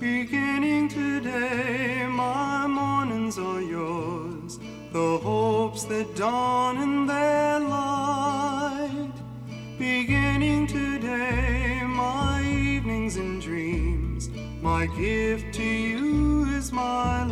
Beginning today, my mornings are yours, the hopes that dawn in their light. Beginning today, my evenings and dreams, my gift to you is my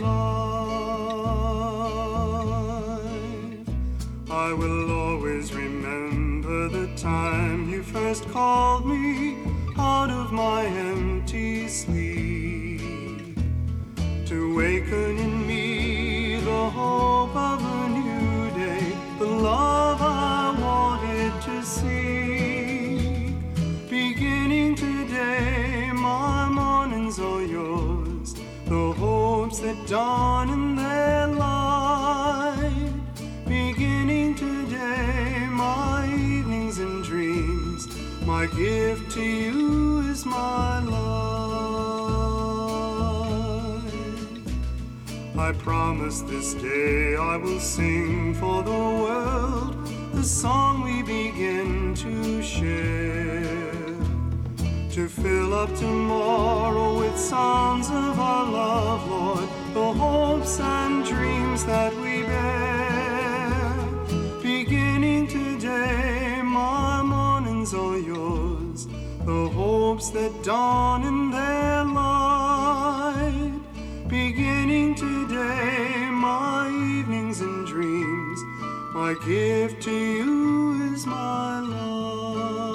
life. I will always remember the time you first called me out of my empty sleep, to waken in me the hope of a new day, the love I wanted to see. Beginning today, my mornings are yours, the hopes that dawn in their light. Beginning today, my evenings and dreams, my gift to you is my life. I promise this day I will sing for the world the song we begin to share, to fill up tomorrow with sounds of our love, Lord, the hopes and dreams that we bear. Beginning today, my mornings are yours, the hopes that dawn in their light. Beginning today, my evenings and dreams, my gift to you is my love.